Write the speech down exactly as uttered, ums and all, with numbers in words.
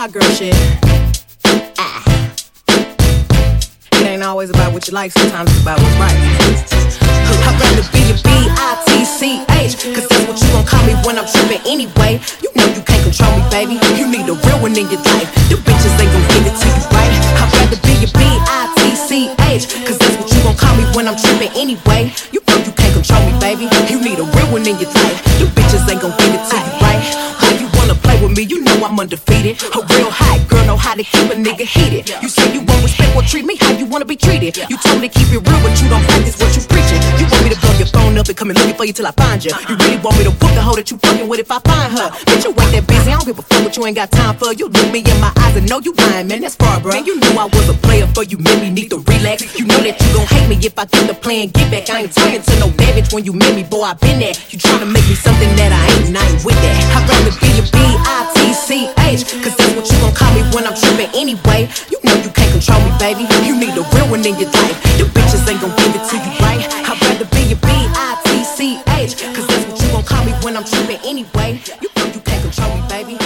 my girl shit. Ah. It ain't always about what you like, sometimes it's about what's right. I'd rather be a B I T C H, cause that's what you gon' call me when I'm trippin' anyway. You know you can't control me, baby. You need a real one in your life. The bitches ain't gon' give it to you, right? I'd rather be a B I T C H, cause that's what you gon' call me when I'm trippin' anyway. You know you can't control me, baby. You need a real one in your life. The bitches ain't gon' give it to you, right? How you wanna play with me? You know I'm undefeated. A real hot girl know how to keep a nigga heated. You say you won't respect or treat me how you wanna be treated. You told me to keep it real, but you don't practice what you preaching. You want me to blow your phone up and come and looking for you till I find you. You really want me to whoop the hoe that you fucking with if I find her? Bitch, you ain't that busy, I don't give a fuck what you ain't got time for. You look me in my eyes and know you lying, man, that's far, bro. Man, you knew I was a player for you, made me need to relax. You know that you gon' hate me if I get the plan, get back. I ain't turning to no damage when you met me, boy, I been there. You tryna make me something that I ain't, and I ain't with that. I'd rather be a B I T C H, cause that's what you gon' call me when I'm trippin' anyway. You know you can't control me, baby. You need a real one in your life. The bitches ain't gon' give it to you, right? I'd rather be a B I T C H, cause that's what you gon' call me when I'm trippin' anyway. You know you can't control me, baby.